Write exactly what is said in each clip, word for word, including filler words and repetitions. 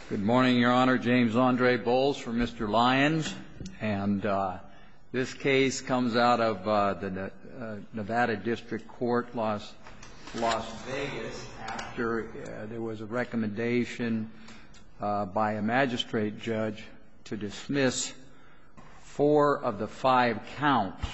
Good morning, Your Honor. James Andre Bowles for Mister Lyons. And uh, this case comes out of uh, the uh, Nevada District Court, Las, Las Vegas, after uh, there was a recommendation uh, by a magistrate judge to dismiss four of the five counts.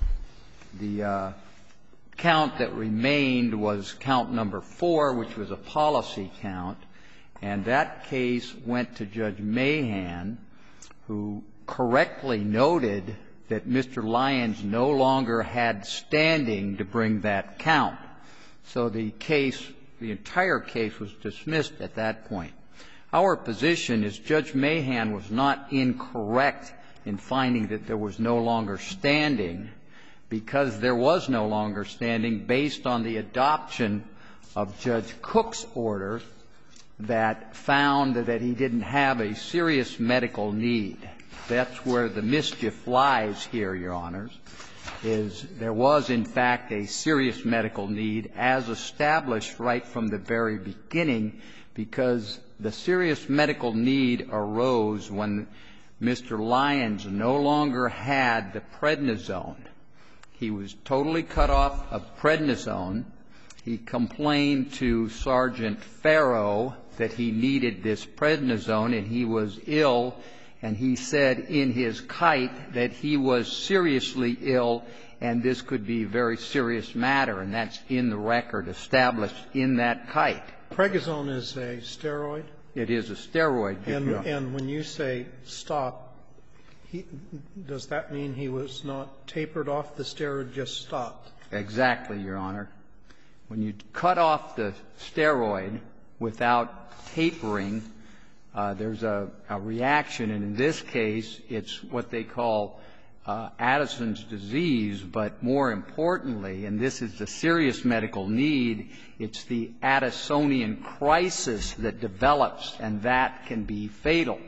The uh, count that remained was count number four, which was a policy count. And that case went to Judge Mahan, who correctly noted that Mister Lyons no longer had standing to bring that count. So the case, the entire case was dismissed at that point. Our position is Judge Mahan was not incorrect in finding that there was no longer standing, because there was no longer standing based on the adoption of Judge Cook's order that found that he didn't have a serious medical need. That's where the mischief lies here, Your Honors, is there was, in fact, a serious medical need as established right from the very beginning, because the serious medical need arose when Mister Lyons no longer had the prednisone. He was totally cut off of prednisone. He complained to Sergeant Farrow that he needed this prednisone, and he was ill, and he said in his kite that he was seriously ill, and this could be a very serious matter, and that's in the record established in that kite. Prednisone is a steroid? It is a steroid. And, and when you say stop, he, does that mean he was not tapered off, the steroid just stopped? Exactly, Your Honor. When you cut off the steroid without tapering, uh, there's a, a reaction, and in this case, it's what they call uh, Addison's disease, but more importantly, and this is the serious medical need, it's the Addisonian crisis that develops, and that can be fatal.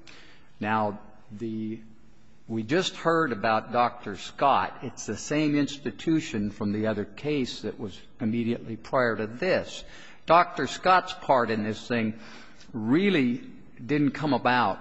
Now, the we just heard about Doctor Scott. It's the same institution from the other case that was immediately prior to this. Doctor Scott's part in this thing really didn't come about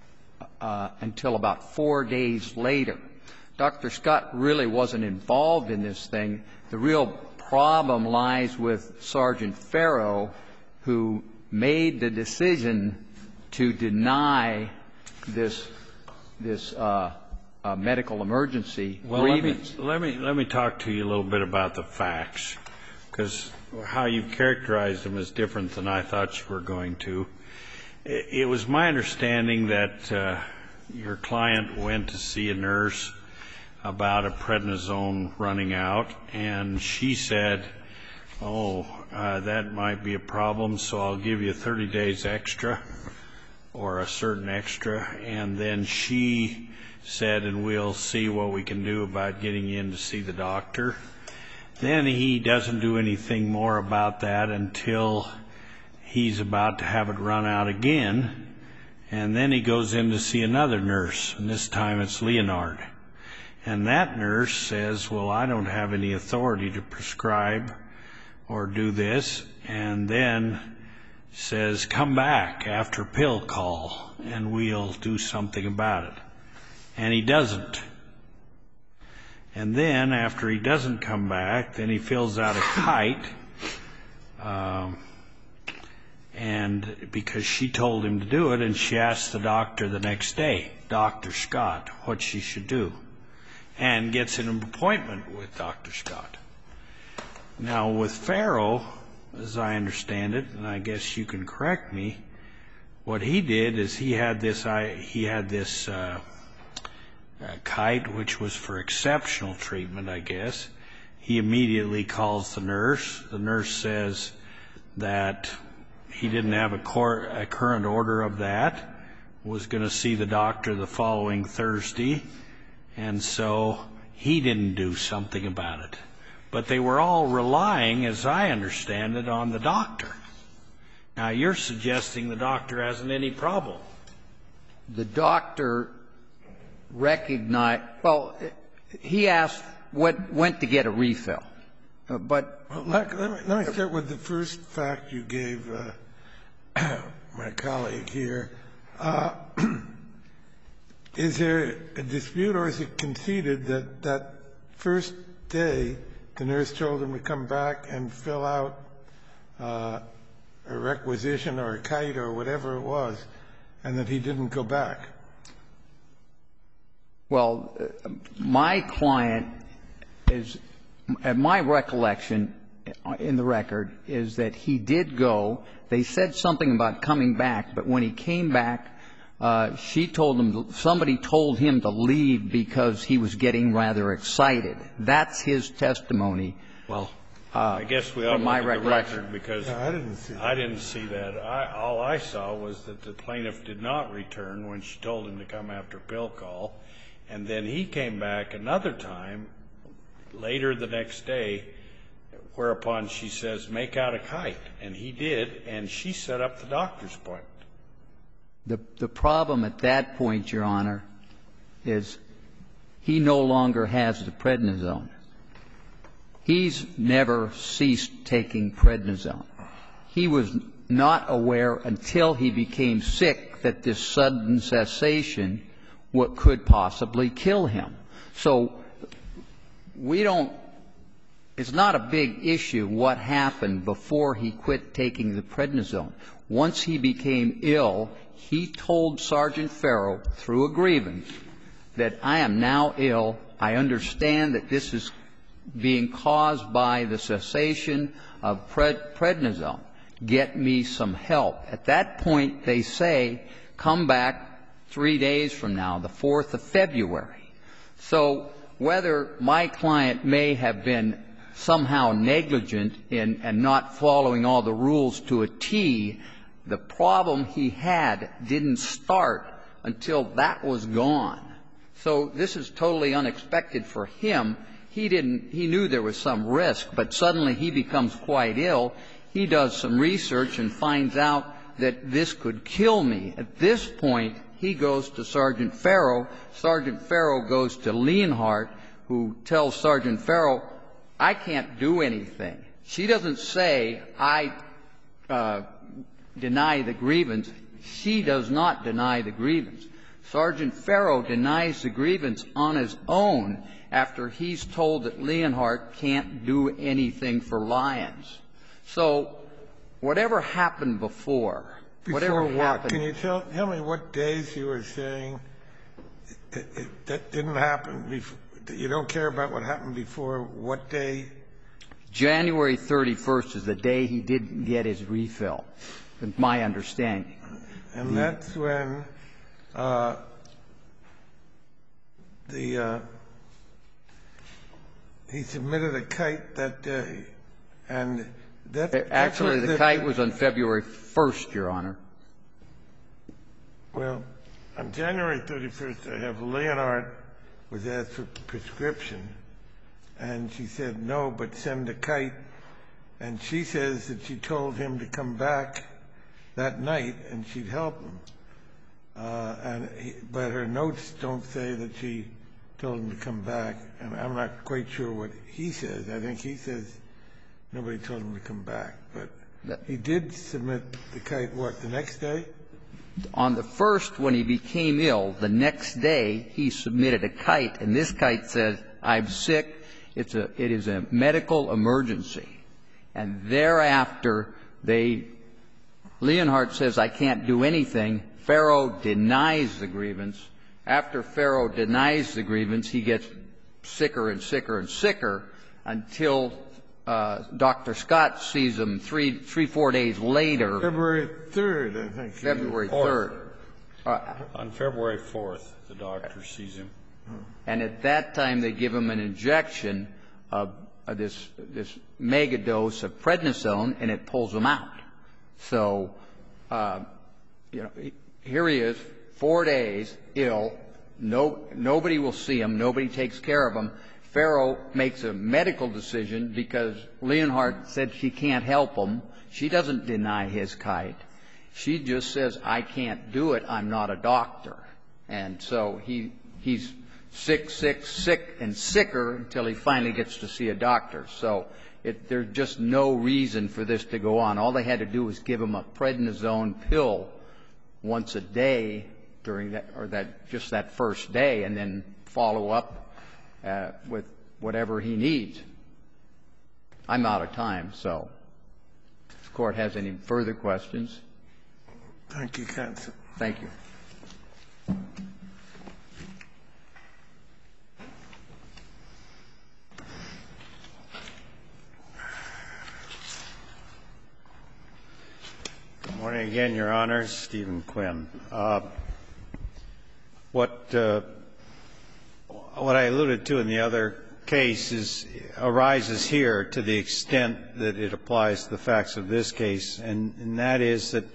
uh, until about four days later. Doctor Scott really wasn't involved in this thing. The real problem lies with Sergeant Farrow, who made the decision to deny this this uh, uh, medical emergency well, grievance. Let me, let me let me talk to you a little bit about the facts, because how you've characterized them is different than I thought you were going to. It, it was my understanding that uh, your client went to see a nurse about a prednisone running out, and she said, oh, uh, that might be a problem, so I'll give you thirty days extra, or a certain extra, and then she said, and we'll see what we can do about getting you in to see the doctor. Then he doesn't do anything more about that until he's about to have it run out again, and then he goes in to see another nurse, and this time it's Leonard. And that nurse says, well, I don't have any authority to prescribe or do this, and then says, come back after pill call, and we'll do something about it. And he doesn't. And then, after he doesn't come back, then he fills out a kite, um, and because she told him to do it, and she asked the doctor the next day, Doctor Scott, what she should do, and gets an appointment with Doctor Scott. Now, with Farrow, as I understand it, and I guess you can correct me, what he did is he had this, I, he had this uh, uh, kite, which was for exceptional treatment, I guess. He immediately calls the nurse. The nurse says that he didn't have a, cor a current order of that, was going to see the doctor the following Thursday, and so he didn't do something about it. But they were all relying, as I understand it, on the doctor. Now, you're suggesting the doctor hasn't any problem. The doctor recognized, well, he asked, what, went to get a refill. Uh, but well, let, let, me, let me start with the first fact you gave. Uh, my colleague here. Uh, is there a dispute, or is it conceded that that first day the nurse told him to come back and fill out uh, a requisition or a kite or whatever it was, and that he didn't go back? Well, my client is, at my recollection in the record, is that he did go. They said something about coming back, but when he came back, uh, she told him, somebody told him to leave because he was getting rather excited. That's his testimony. Well, uh, I guess we ought to my look at the recollection. record because No, I didn't see that. I didn't see that. I, all I saw was that the plaintiff did not return when she told him to come after pill call, and then he came back another time later the next day, whereupon she says, make out a kite. And he did, and she set up the doctor's appointment. The, the problem at that point, Your Honor, is he no longer has the prednisone. He's never ceased taking prednisone. He was not aware until he became sick that this sudden cessation what could possibly kill him. So we don't – it's not a big issue what happened before he quit taking the prednisone. Once he became ill, he told Sergeant Farrow through a grievance that I am now ill. I understand that this is being caused by the cessation of pred- prednisone. Get me some help. At that point, they say, come back three days from now, the fourth of February. So whether my client may have been somehow negligent in and not following all the rules to a T, the problem he had didn't start until that was gone. So this is totally unexpected for him. He didn't – he knew there was some risk, but suddenly he becomes quite ill. He does some research and finds out that this could kill me. At this point, he goes to Sergeant Farrow. Sergeant Farrow goes to Leonhardt, who tells Sergeant Farrow, I can't do anything. She doesn't say, I uh, deny the grievance. She does not deny the grievance. Sergeant Farrow denies the grievance on his own after he's told that Leonhardt can't do anything for Lyons. So whatever happened before, Before whatever what? happened. Can you tell, tell me what days you were saying it, it, that didn't happen before? You don't care about what happened before what day? January thirty-first is the day he didn't get his refill, is my understanding. And that's when uh, the uh, he submitted a kite that day, and that Actually, that's the what, kite that, was on February first, Your Honor. Well, on January thirty-first, I have Leonhardt was asked for prescription, and she said no, but send a kite. And she says that she told him to come back that night and she'd help him. Uh, and he, but her notes don't say that she told him to come back, and I'm not quite sure what he says. I think he says nobody told him to come back, but he did submit the kite, what, the next day? On the first, when he became ill, the next day he submitted a kite, and this kite says, I'm sick, it's a, it is a medical emergency. And thereafter, they, Leonhardt says, I can't do anything. Farrow denies the grievance. After Farrow denies the grievance, he gets sicker and sicker and sicker until uh, Doctor Scott sees him three, three, four days later. February third, I think. February third. Uh, On February fourth, the doctor sees him. and at that time, they give him an injection of, of this, this mega dose of prednisone, and it pulls him out. So, uh, you know, here he is, four days, ill. No, nobody will see him. Nobody takes care of him. Farrow makes a medical decision because Leonhardt said she can't help him. She doesn't deny his kite. She just says, I can't do it. I'm not a doctor. And so he he's sick, sick, sick, and sicker until he finally gets to see a doctor. So it, there's just no reason for this to go on. All they had to do was give him a prednisone pill once a day during that, or that, just that first day, and then follow up uh, with whatever he needs. I'm out of time, so if the Court has any further questions. Thank you, counsel. Thank you. Good morning again, Your Honor. Stephen Quinn. Uh, what uh, what I alluded to in the other case is arises here to the extent that it applies to the facts of this case, and, and that is that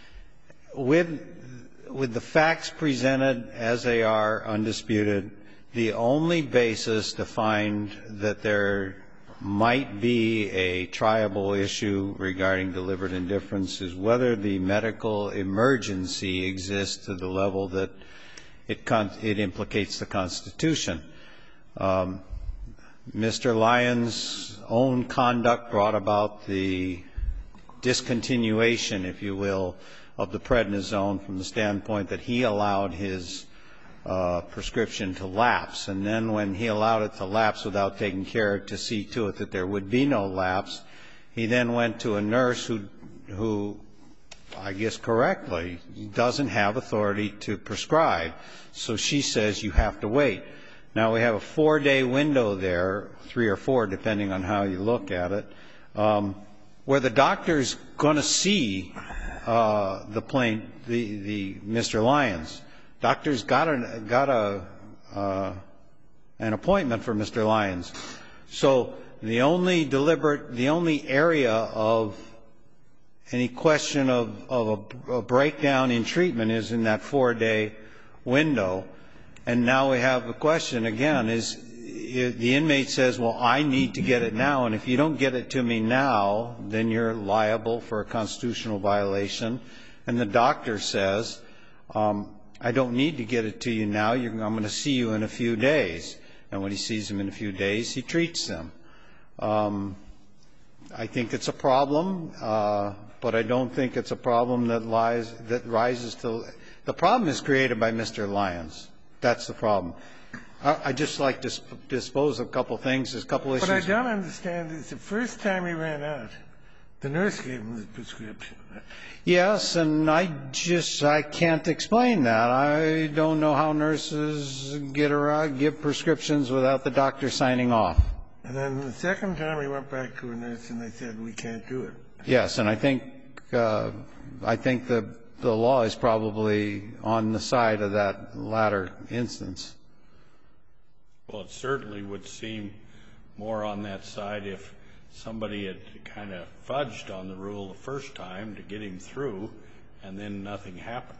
with with the facts presented as they are undisputed, the only basis to find that there might be a triable issue regarding deliberate indifference is whether the medical emergency exists to the level that it, con it implicates the Constitution. Um, Mister Lyons' own conduct brought about the discontinuation, if you will, of the prednisone from the standpoint that he allowed his uh, prescription to lapse. And then when he allowed it to lapse without taking care to see to it that there would be no lapse, he then went to a nurse who, who I guess correctly, doesn't have authority to prescribe. So she says you have to wait. Now we have a four-day window there, three or four depending on how you look at it, um, where the doctor's going to see uh, the plain, the, the Mister Lyons. Doctor's got a got a uh, an appointment for Mister Lyons. So the only deliberate, the only area of any question of, of a, a breakdown in treatment is in that four-day window. And now we have the question again, is the inmate says, well, I need to get it now, and if you don't get it to me now, then you're liable for a constitutional violation. And the doctor says, um, I don't need to get it to you now, You're, I'm going to see you in a few days. And when he sees him in a few days, he treats them. Um, I think it's a problem, uh, but I don't think it's a problem that lies, that rises to, the problem is created by Mister Lyons. That's the problem. I, I'd just like to dispose of a couple things. There's a couple issues. What I don't understand is the first time he ran out, the nurse gave him the prescription. Yes, and I just, I can't explain that. I don't know how nurses get around, give prescriptions without the doctor signing off. And then the second time he went back to a nurse and they said, we can't do it. Yes, and I think, uh, I think the, the law is probably on the side of that latter instance. Well, it certainly would seem more on that side if somebody had kind of fudged on the rule the first time to get him through, and then nothing happened.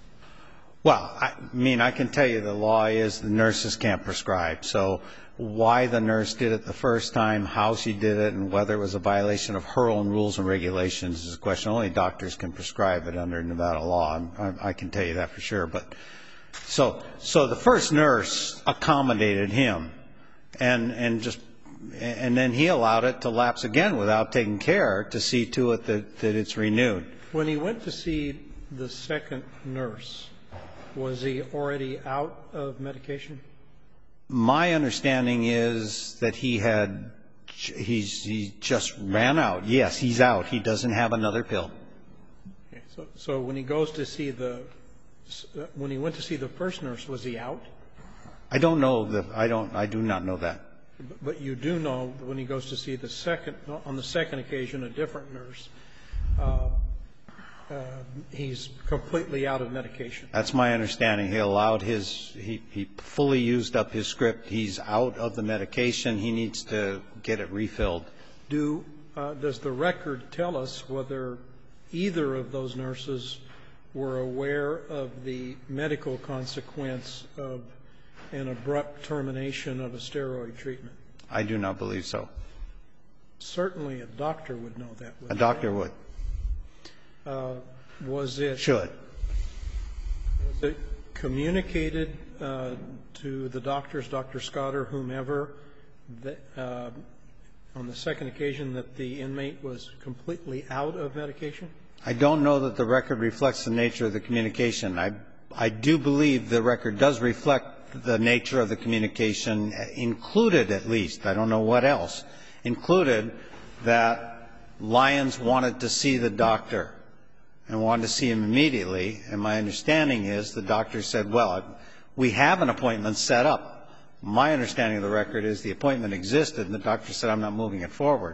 Well, I mean, I can tell you the law is the nurses can't prescribe. So why the nurse did it the first time, how she did it, and whether it was a violation of her own rules and regulations is a question. Only doctors can prescribe it under Nevada law. I, I can tell you that for sure. But so, so the first nurse accommodated him, and and just. And then he allowed it to lapse again without taking care to see to it that, that it's renewed. When he went to see the second nurse, was he already out of medication? My understanding is that he had, he's, he just ran out. Yes, he's out. He doesn't have another pill. Okay, so, so when he goes to see the, when he went to see the first nurse, was he out? I don't know the, I don't, I do not know that. But you do know that when he goes to see the second, on the second occasion, a different nurse, uh, uh, he's completely out of medication. That's my understanding. He allowed his, he, he fully used up his script. He's out of the medication. He needs to get it refilled. Do, uh, does the record tell us whether either of those nurses were aware of the medical consequence of an abrupt termination of a steroid treatment? I do not believe so. Certainly a doctor would know that. A doctor would. Uh, was it Should. Was it communicated uh, to the doctors, Doctor Scott or whomever, that, uh, on the second occasion that the inmate was completely out of medication? I don't know that the record reflects the nature of the communication. I, I do believe the record does reflect the nature of the communication, included at least, I don't know what else, included that Lyons wanted to see the doctor and wanted to see him immediately. And my understanding is the doctor said, well, we have an appointment set up. My understanding of the record is the appointment existed, and the doctor said, I'm not moving it forward.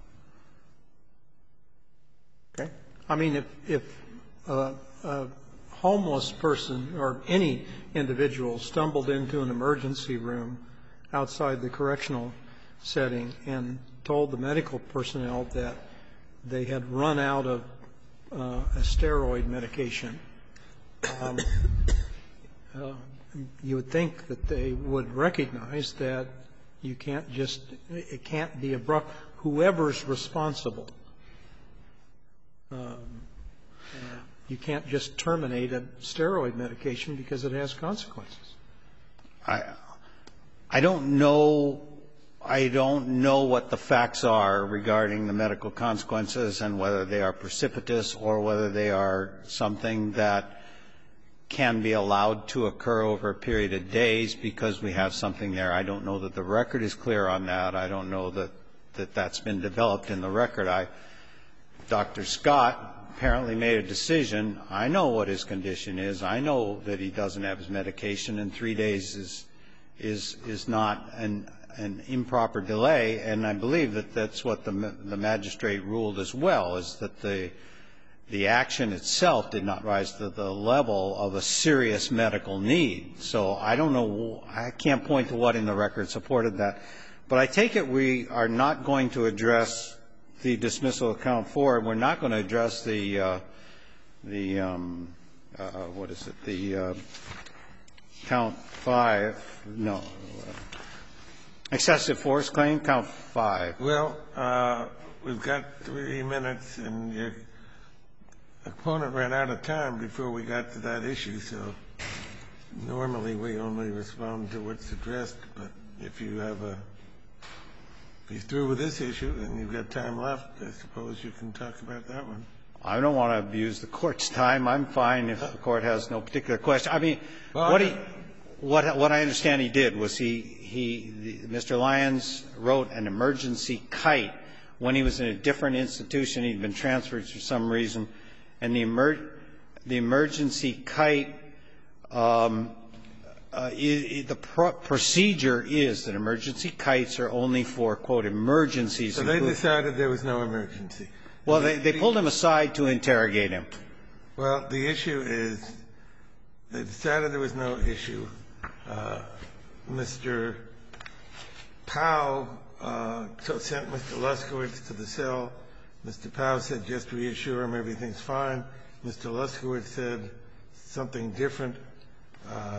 Okay. I mean, if, if a, a homeless person or any individual stumbled into an emergency room outside the correctional setting and told the medical personnel that they had run out of uh, a steroid medication, um, uh, you would think that they would recognize that you can't just, it can't be abrupt. Whoever's responsible, um, you can't just terminate a steroid medication because it has consequences. I, I don't know, I don't know what the facts are regarding the medical consequences and whether they are precipitous or whether they are something that can be allowed to occur over a period of days because we have something there. I don't know that the record is clear on that. I don't know that, that that's been developed in the record. I, Doctor Scott apparently made a decision. I know what his condition is. I know that he doesn't have his medication, and three days is, is, is not an, an improper delay, and I believe that that's what the, the magistrate ruled as well, is that the the action itself did not rise to the level of a serious medical need. So I don't know, I can't point to what in the record supported that. But I take it we are not going to address the dismissal of count four, and we're not going to address the, uh, the um, uh, what is it, the uh, count five, no, uh, excessive force claim, count five. Well, uh, we've got three minutes, and your opponent ran out of time before we got to that issue, so normally we only respond to what's addressed. But if you have a, if you're through with this issue and you've got time left, I suppose you can talk about that one. I don't want to abuse the Court's time. I'm fine if the Court has no particular question. I mean, well, what he, what, what I understand he did was he, he, the, Mister Lyons wrote an emergency kite when he was in a different institution. He'd been transferred for some reason. And the, emer the emergency kite, um, uh, I, I, the pro procedure is that emergency kites are only for, quote, emergencies. So they decided there was no emergency. Well, they, they pulled him aside to interrogate him. Well, the issue is they decided there was no issue. Uh, Mister Powell uh, sent Mister Luskowitz to the cell. Mister Powell said, just reassure him everything's fine. Mister Luskowitz said something different, uh,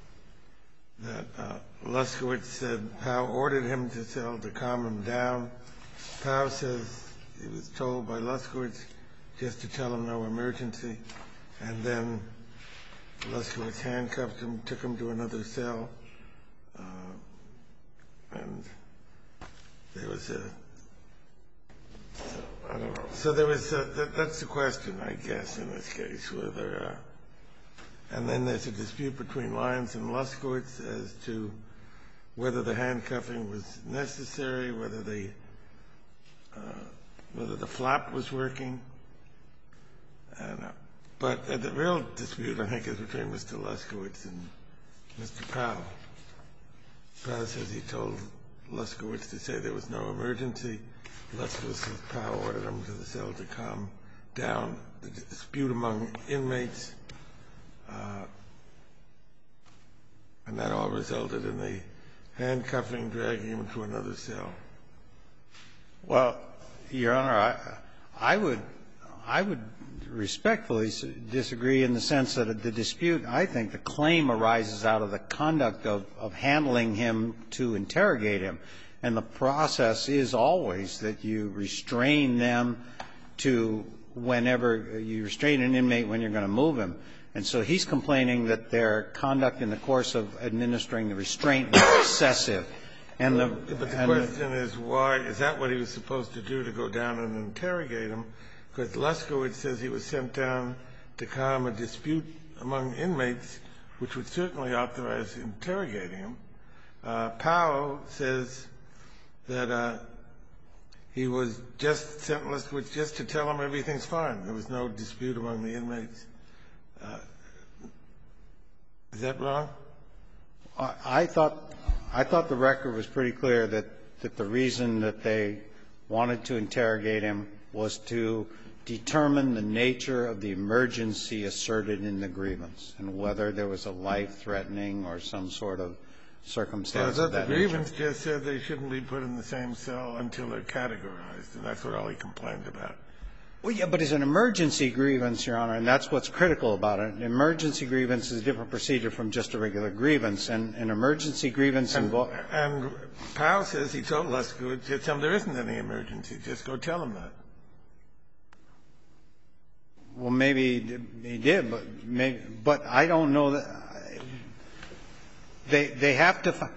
that uh, Luskowitz said Powell ordered him to cell to calm him down. Powell says he was told by Luskowitz just to tell him no emergency. And then Luskowitz handcuffed him, took him to another cell. Uh, and there was a So, I don't know. So there was a, that, that's the question, I guess, in this case, whether, uh, and then there's a dispute between Lyons and Luskowitz as to whether the handcuffing was necessary, whether the, uh, whether the flap was working. And, uh, but uh, the real dispute, I think, is between Mister Luskowitz and Mister Powell. Powell says he told Luskowitz to say there was no emergency. Luskowitz says Powell ordered him to the cell to calm down the dispute among inmates. Uh, and that all resulted in the handcuffing, dragging him to another cell. Well, Your Honor, I, I would, I would respectfully disagree in the sense that the dispute, I think the claim arises out of the conduct of, of handling him to interrogate him. And the process is always that you restrain them to whenever you restrain an inmate when you're going to move him. And so he's complaining that their conduct in the course of administering the restraint was excessive. And the, But the and question is why, is that what he was supposed to do, to go down and interrogate him? Because Luskowitz says he was sent down to calm a dispute among inmates, which would certainly authorize interrogating him. Uh, Powell says that uh, he was just sent Luskowitz just to tell him everything's fine. There was no dispute among the inmates. Uh, is that wrong? I, I thought I thought the record was pretty clear that, that the reason that they wanted to interrogate him was to determine the nature of the emergency asserted in the grievance and whether there was a life-threatening or some sort of circumstance so of that the nature. grievance just said they shouldn't be put in the same cell until they're categorized, and that's what all he complained about. Well, yeah, but it's an emergency grievance, Your Honor, and that's what's critical about it. An emergency grievance is a different procedure from just a regular grievance, and an emergency grievance involves... And, and Powell says he told Luskowitz, just tell him there isn't any emergency. Just go tell him that. Well, maybe he did, but maybe, but I don't know that they they have to find,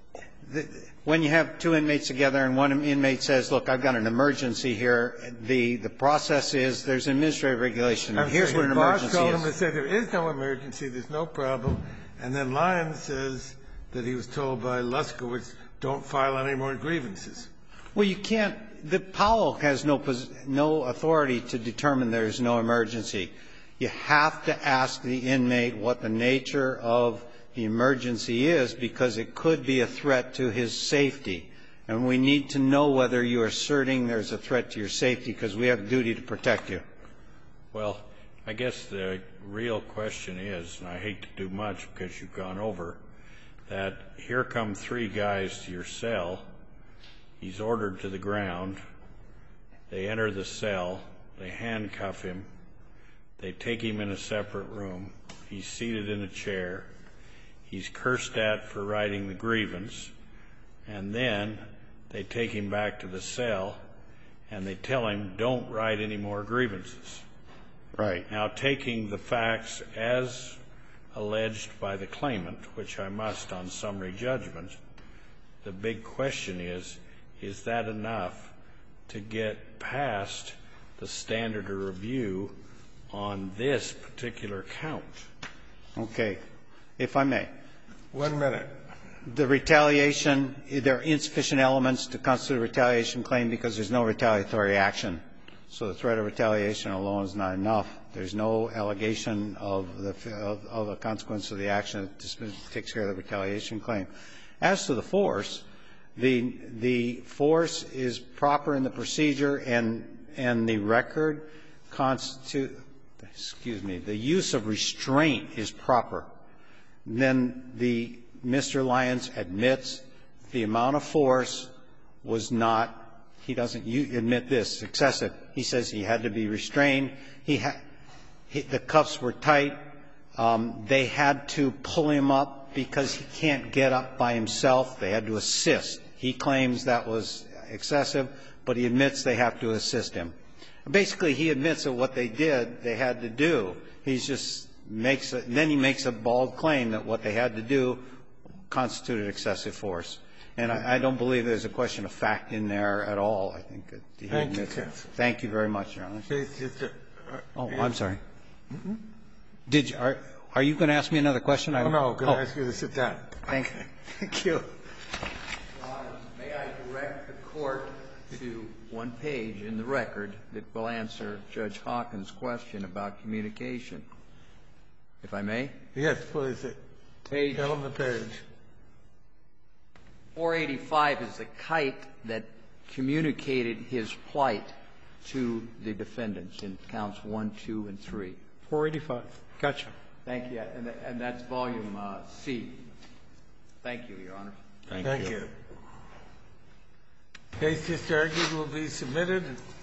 when you have two inmates together and one inmate says, look, I've got an emergency here, the the process is there's an administrative regulation. And here's what an emergency is. Boss told him to say there is no emergency, there's no problem, and then Lyons says that he was told by Luskowitz, don't file any more grievances. Well, you can't. The Powell has no no authority to determine there's no emergency. You have to ask the inmate what the nature of the emergency is, because it could be a threat to his safety. And we need to know whether you're asserting there's a threat to your safety, because we have a duty to protect you. Well, I guess the real question is, and I hate to do much because you've gone over, that here come three guys to your cell. He's ordered to the ground. They enter the cell. They handcuff him. They take him in a separate room. He's seated in a chair. He's cursed at for writing the grievance. And then they take him back to the cell, and they tell him, don't write any more grievances. Right. Now, taking the facts as alleged by the claimant, which I must on summary judgment, the big question is, is that enough to get past the standard of review on this particular count? Okay. If I may. One minute. The retaliation, there are insufficient elements to constitute a retaliation claim because there's no retaliatory action. So the threat of retaliation alone is not enough. There's no allegation of the of, of a consequence of the action that takes care of the retaliation claim. As to the force, the the force is proper in the procedure, and and the record constitute excuse me the use of restraint is proper. Then the Mister Lyons admits the amount of force was not. He doesn't admit this excessive. He says he had to be restrained. He had he, the cuffs were tight. Um, they had to pull him up because he can't get up by himself. They had to assist. He claims that was excessive, but he admits they have to assist him. Basically, he admits that what they did, they had to do. He just makes a, then he makes a bald claim that what they had to do constituted excessive force. And I, I don't believe there's a question of fact in there at all. I think that he Thank admits you, it. counsel. Thank you very much, Your Honor. It's just a, uh, Oh, I'm sorry. Did you, are, are you going to ask me another question? Oh, I, no. Can oh, I ask you to sit down? Thank, thank you. Your Honor, may I direct the Court to one page in the record that will answer Judge Hawkins' question about communication, if I may? Yes, please. Page Tell him the page. four eighty-five is the kite that communicated his plight to the defendants in counts one, two, and three. four eighty-five. Gotcha. Thank you. And, and that's volume uh, C. Thank you, Your Honor. Thank, Thank you. you. Case just argued will be submitted.